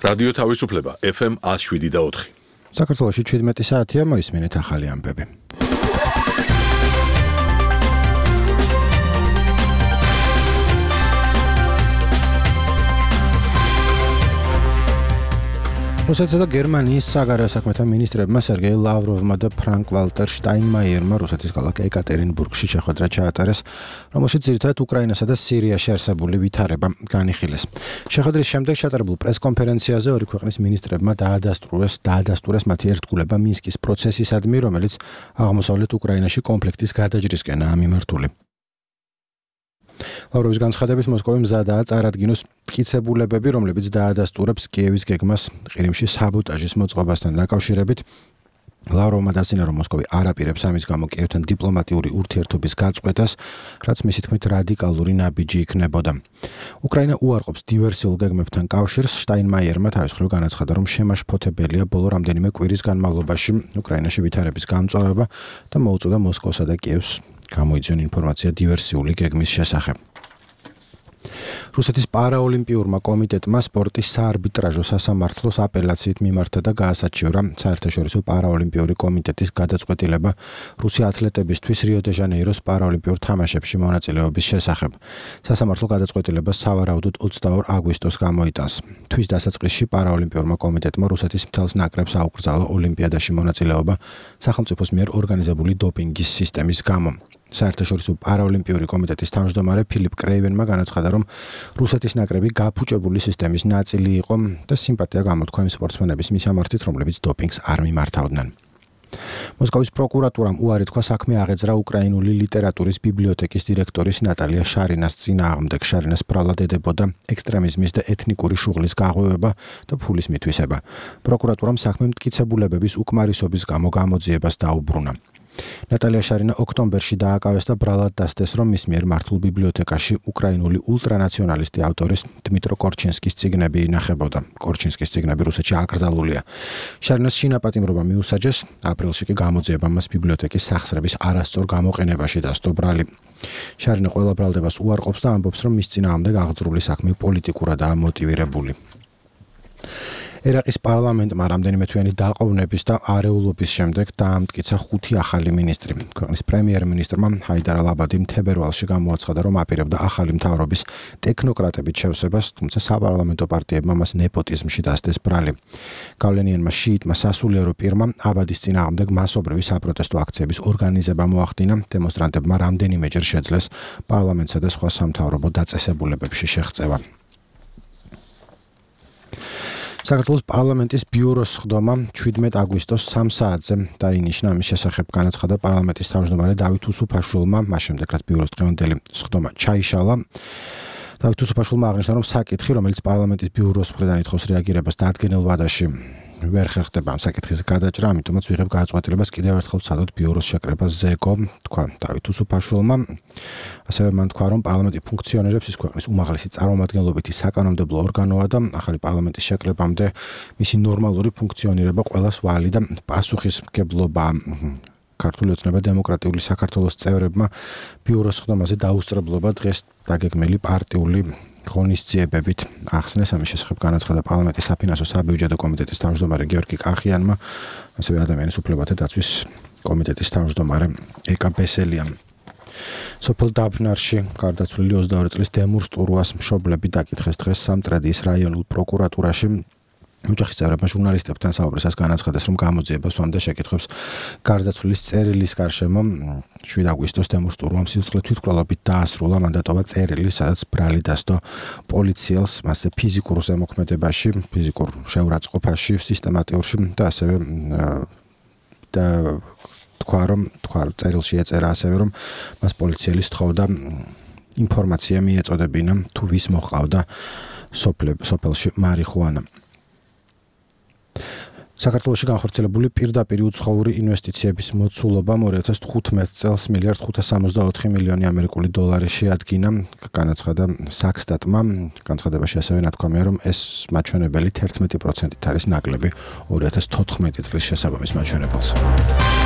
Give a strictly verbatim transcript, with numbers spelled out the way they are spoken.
რადიო თავისუფლება ეფ ემ one oh seven და four. საქართველოში შვიდმეტი საათია, მოისმინეთ ახალი ამბები. რუსეთსა და გერმანიის საგარეო საქმეთა მინისტრებმა სერგეი ლავროვმა და ფრანკ ვალტერ შტაინმაიერმა რუსეთის ქალაქ ეკატერინბურგში შეხვედრა ჩაატარეს, რომელშიც ძირითადად უკრაინასა და სირიაში არსებული ვითარება განიხილეს. შეხვედრის შემდეგ ჩატარებულ პრესკონფერენციაზე ორი ქვეყნის მინისტრებმა დაადასტურეს დაადასტურეს მათი ერთგულება მინსკის პროცესისადმი, რომელიც აღმოსავლეთ უკრაინაში კონფლიქტის გადაჭრისკენაა მიმართული. ლავროვის განცხადებით მოსკოვი მზადაა წარადგინოს მტკიცებულებები, რომლებიც დაადასტურებს კიევის გეგმას ყირიმში საბოტაჟის მოწყობასთან დაკავშირებით. ლავროვმა დასცინა, რომ მოსკოვი არ აპირებს ამის გამო კიევთან დიპლომატიური ურთიერთობის გაწყვეტას, რაც მისი თქმით რადიკალური ნაბიჯი იქნებოდა. უკრაინა უარყოფს დივერსიულ გეგმებთან კავშირს. შტაინმაიერმა თავის მხრივ განაცხადა, რომ შემაშფოთებელია ბოლო რამდენიმე კვირის განმავლობაში უკრაინაში ვითარების გამწვავება და მოუწოდა მოსკოვსა და კიევს გამოიძიონ ინფორმაცია დივერსიული გეგმის შესახებ. რუსეთის პარაოლიმპიურმა კომიტეტმა სპორტის საარბიტრაჟო სასამართლოს აპელაციით მიმართა და გაასაჩივრა საერთაშორისო პარაოლიმპიური კომიტეტის გადაწყვეტილება რუსი ათლეტებისთვის რიო-დე-ჟანეიროს პარაოლიმპიურ თამაშებში მონაწილეობის შესახებ. სასამართლო გადაწყვეტილებას სავარაუდოდ ოცდაორ აგვისტოს გამოიტანს. თვის დასაწყისში პარაოლიმპიურმა კომიტეტმა რუსეთის მთელს ნაკრებს აუკრძალა ოლიმპიადაში მონაწილეობა სახელმწიფოს მიერ ორგანიზებული დოპინგის სისტემის გამო. საერთაშორისო პარაოლიმპიური კომიტეტის თავმჯდომარე ფილიპ კრეივენმა განაცხადა, რომ რუსეთის ნაკრები გაფუჭებული სისტემის ნაწილი იყო და სიმპათია გამოთქვა იმ სპორტსმენების მისამართით, რომლებიც დოპინგს არ მიმართავდნენ. მოსკოვის პროკურატურამ უარი თქვა საქმე აღეძრა უკრაინული ლიტერატურის ბიბლიოთეკის დირექტორის ნატალია შარინას წინააღმდეგ. შარინას ბრალად ედებოდა ექსტრემიზმის და ეთნიკური შუღლის გაღვივება და ფულის მითვისება. პროკურატურამ საქმე მტკიცებულებების უკმარისობის გამო გამოძიებას დაუბრუნა. ნატალია შარინა ოქტომბერში დააკავეს და ბრალად დასდეს, რომ მის მიერ მართულ ბიბლიოთეკაში უკრაინული ულტრანაციონალისტი ავტორის დმიტრო კორჩინსკის წიგნები ინახებოდა. კორჩინსკის წიგნები რუსეთში აკრძალულია. შარინას შინაპატიმრობა მიუსაჯეს, აპრილში კი გამოძიება მას ბიბლიოთეკის სახსრების არასწორ გამოყენებაში დასდო ბრალი. შარინა ყველა ბრალდებას უარყოფს და ამბობს, რომ მის წინააღმდეგ აღძრული საქმე პოლიტიკურადაა მოტივირებული. ერაყის პარლამენტმა რამდენიმე თვიანი დაყოვნების და არეულობის შემდეგ დაამტკიცა ხუთი ახალი მინისტრი. ქვეყნის პრემიერ-მინისტრმა ჰაიდარ ალ-აბადიმ თებერვალში გამოაცხადა, რომ აპირებდა ახალი მთავრობის ტექნოკრატებით შევსებას, თუმცა საპარლამენტო პარტიებმა მას ნეპოტიზმში დასდეს ბრალი. გავლენიანმა შიიტმა სასულიერო პირმა აბადის წინააღმდეგ მასობრივი საპროტესტო აქციების ორგანიზება მოახდინა. დემონსტრანტებმა რამდენიმეჯერ შეძლეს პარლამენტსა და სხვა სამთავრობო დაწესებულებებში შეღწევა. საქართველოს პარლამენტის ბიუროს სხდომა შვიდმეტ აგვისტოს სამ საათზე დაინიშნა. ამის შესახებ განაცხადა პარლამენტის თავმჯდომარე დავით უსუფაშვილმა, მას შემდეგ რაც ბიუროს დღევანდელი სხდომა ჩაიშალა. დავით უსუფაშვილმა აღნიშნა, რომ საკითხი, რომელიც პარლამენტის ბიუროს მხრიდან ითხოვს რეაგირებას დადგენილ ვადაში ვერ ხერხდება ამ საკითხის გადაჭრა, ამიტომაც ვიღებ გადაწყვეტილებას კიდევ ერთხელ ვცადოთ ბიუროს შეკრებას ზეკო, თქვა დავით უსუფაშვილმა. ასევე მან თქვა, რომ პარლამენტი ფუნქციონირებს ის ქვეყნის უმაღლესი წარმომადგენლობითი საკანონმდებლო ორგანოა და ახალი პარლამენტის შეკრებამდე მისი ნორმალური ფუნქციონირება ყველას ვალი და პასუხისმგებლობა. ქართული ოცნება დემოკრატიული საქართველოს წევრებმა ბიუროს სხდომაზე დაუსწრებლობა დღეს დაგეგმილი პარტიული ღონისძიებებით ახსნეს. ამის შესახებ განაცხადა პარლამენტის საფინანსო საბიუჯეტო კომიტეტის თავმჯდომარე გიორგი კახიანმა, ასევე ადამიანის უფლებათა დაცვის კომიტეტის თავმჯდომარე ეკა ბესელიამ. სოფელ დაბნარში გარდაცვლილი ოცდაორი წლის დემურ სტურუას მშობლები დაკითხეს დღეს სამტრედიის რაიონულ პროკურატურაში. ოჯახის წევრებმა ჟურნალისტებთან საუბრისას განაცხადეს, რომ გამოძიება სვამდა შეკითხვებს გარდაცვლილის წერილის გარშემო. შვიდ აგვისტოს დემურ სტურუამ სიცოცხლე თვითმკვლელობით დაასრულა. მან დატოვა წერილი, სადაც ბრალი დასდო პოლიციელს მასზე ფიზიკურ ზემოქმედებაში, ფიზიკურ შეურაცხყოფაში, სისტემატიურში და ასევე და თქვა, რომ თქვა წერილში ეწერა ასევე, რომ მას პოლიციელი სთხოვდა ინფორმაცია მიეწოდებინა, თუ ვის მოჰყავდა სოფელში მარიხუანა. საქართველოში განხორციელებული პირდაპირ უცხოური ინვესტიციების მოცულობა ორი ათას თხუთმეტ წელს მილიარდ ხუთას სამოცდაოთხი მილიონი ამერიკული დოლარი შეადგინა. განაცხადა საქსტატმა. განცხადებაში ასევე ნათქვამია, რომ ეს მაჩვენებელი თერთმეტი პროცენტით არის ნაკლები ორი ათას თოთხმეტი წლის შესაბამის მაჩვენებელს.